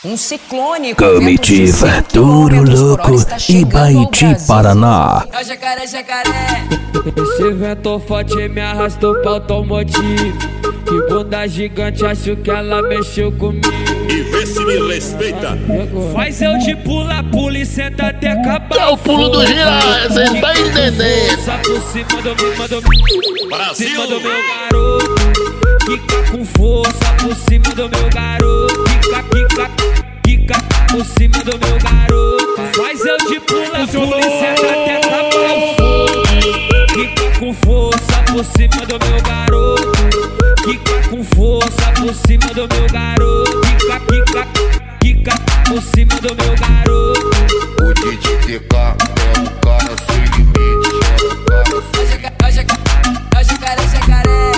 Um ciclone com Comitiva Touro Louco, Ibaiti, Paraná. É o jacaré, jacaré. Esse vento forte me arrastou pra automotivo. Que bunda gigante, acho que ela mexeu comigo. E vê se me respeita. Faz eu de pula e senta até acabar. É o pulo do girar, cê tá entendendo? Só por cima do meu, Brasil. cima do meu garoto. Quica com força por cima do meu garoto. Quica por cima do meu garoto. Faz eu de pula e senta até acabar o fogo. Quica com força por cima do meu garoto. Quica com força por cima do meu garoto. Quica por cima do meu garoto. O DJ TK é um cara sem limite. É o jacaré, jacaré.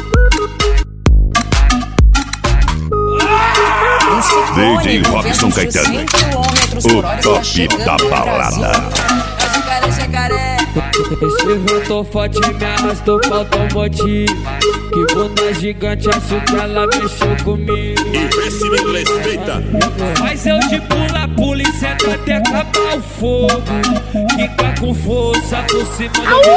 Um ciclone DJ com Robson ventos de Caetano, 100 km/h o está top chegando da no balada. Brasil. É o jacaré, jacaré. Esse vento forte me arrastou pra automotivo. Que bunda gigante, acho que ela mexeu comigo. E vê se me respeita. Faz eu de pula e senta até acabar o fogo. Quica com força por cima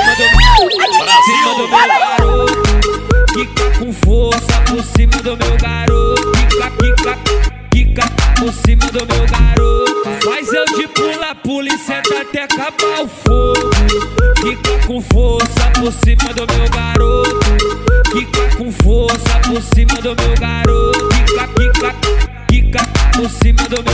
do meu garoto. Quica com força por cima do meu garoto. Quica por cima do meu garoto. Faz eu de pula e senta até acabar o fogo. Quica com força por cima do meu garoto. Quica com força por cima do meu garoto. Quica por cima do meu